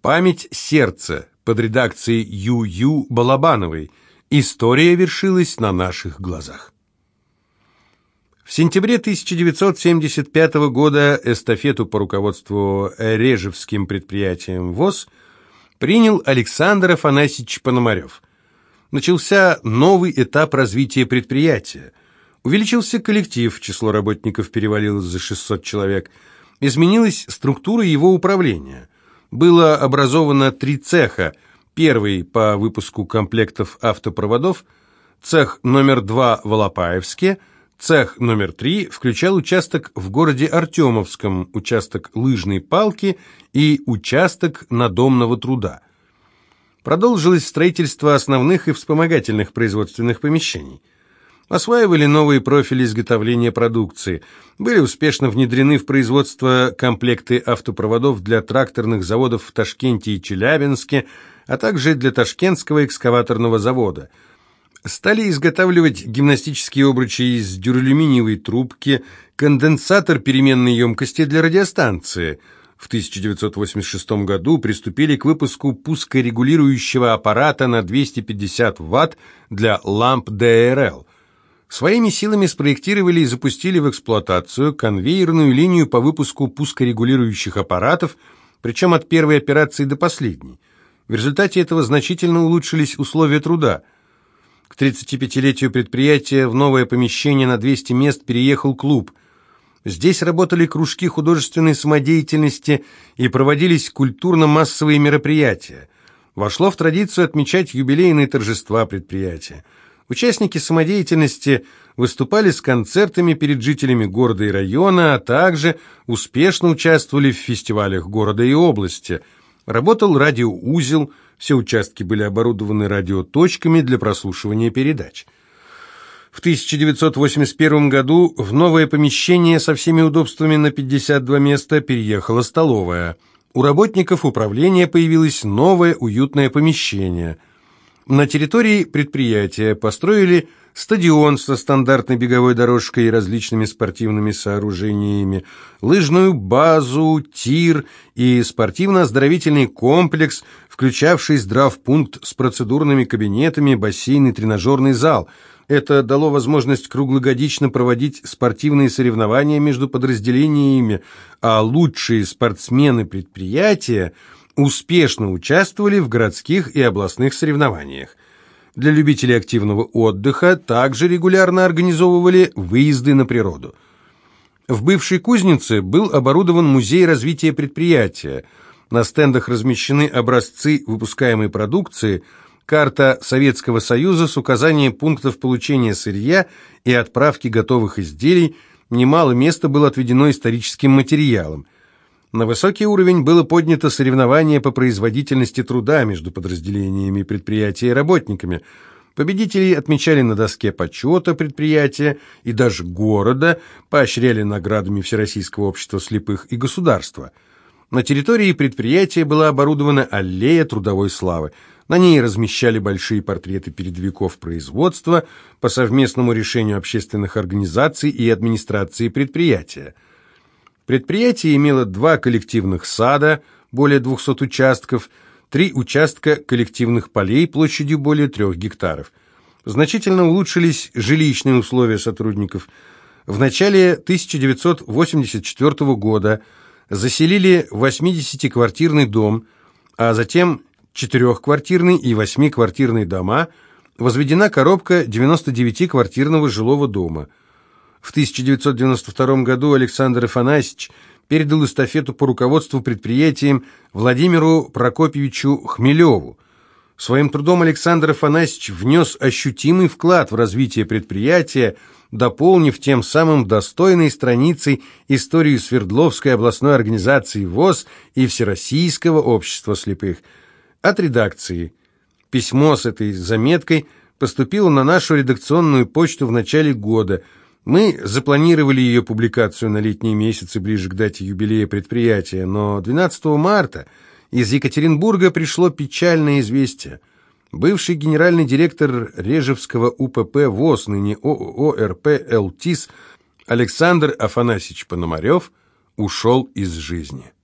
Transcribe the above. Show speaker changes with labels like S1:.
S1: «Память сердца» под редакцией Ю. Балабановой. История вершилась на наших глазах. В сентябре 1975 года эстафету по руководству Режевским предприятием ВОС принял Александр Афанасьевич Пономарев. Начался новый этап развития предприятия. Увеличился коллектив, число работников перевалило за 600 человек. Изменилась структура его управления. Было образовано 3 цеха. Первый по выпуску комплектов автопроводов, цех номер 2 в Алапаевске, цех номер 3 включал участок в городе Артемовском, участок лыжной палки и участок надомного труда. Продолжилось строительство основных и вспомогательных производственных помещений. Осваивали новые профили изготовления продукции. Были успешно внедрены в производство комплекты автопроводов для тракторных заводов в Ташкенте и Челябинске, а также для Ташкентского экскаваторного завода. Стали изготавливать гимнастические обручи из дюралюминиевой трубки, конденсатор переменной емкости для радиостанции. В 1986 году приступили к выпуску пускорегулирующего аппарата на 250 Вт для ламп ДРЛ. Своими силами спроектировали и запустили в эксплуатацию конвейерную линию по выпуску пускорегулирующих аппаратов, причем от первой операции до последней. В результате этого значительно улучшились условия труда. К 35-летию предприятия в новое помещение на 200 мест переехал клуб. Здесь работали кружки художественной самодеятельности и проводились культурно-массовые мероприятия. Вошло в традицию отмечать юбилейные торжества предприятия. Участники самодеятельности выступали с концертами перед жителями города и района, а также успешно участвовали в фестивалях города и области. Работал радиоузел, все участки были оборудованы радиоточками для прослушивания передач. В 1981 году в новое помещение со всеми удобствами на 52 места переехала столовая. У работников управления появилось новое уютное помещение. На территории предприятия построили стадион со стандартной беговой дорожкой и различными спортивными сооружениями, лыжную базу, тир и спортивно-оздоровительный комплекс, включавший здравпункт с процедурными кабинетами, бассейн и тренажерный зал. Это дало возможность круглогодично проводить спортивные соревнования между подразделениями, а лучшие спортсмены предприятия успешно участвовали в городских и областных соревнованиях. Для любителей активного отдыха также регулярно организовывали выезды на природу. В бывшей кузнице был оборудован музей развития предприятия. На стендах размещены образцы выпускаемой продукции, карта Советского Союза с указанием пунктов получения сырья и отправки готовых изделий. Немало места было отведено историческим материалам. На высокий уровень было поднято соревнование по производительности труда между подразделениями предприятия и работниками. Победителей отмечали на доске почета предприятия и даже города, поощряли наградами Всероссийского общества слепых и государства. На территории предприятия была оборудована аллея трудовой славы. На ней размещали большие портреты передовиков производства по совместному решению общественных организаций и администрации предприятия. Предприятие имело 2 коллективных сада, более 200 участков, 3 участка коллективных полей площадью более 3 гектаров. Значительно улучшились жилищные условия сотрудников. В начале 1984 года заселили 80-квартирный дом, а затем 4-квартирный и 8-квартирный дома, возведена коробка 99-квартирного жилого дома. В 1992 году Александр Афанасьевич передал эстафету по руководству предприятием Владимиру Прокопьевичу Хмелеву. Своим трудом Александр Афанасьевич внес ощутимый вклад в развитие предприятия, дополнив тем самым достойной страницей историю Свердловской областной организации ВОС и Всероссийского общества слепых. От редакции. Письмо с этой заметкой поступило на нашу редакционную почту в начале года. Мы запланировали ее публикацию на летние месяцы ближе к дате юбилея предприятия, но 12 марта из Екатеринбурга пришло печальное известие. Бывший генеральный директор Режевского УПП ВОС, ныне ООО РП «ЛТИС», Александр Афанасьевич Пономарев ушел из жизни.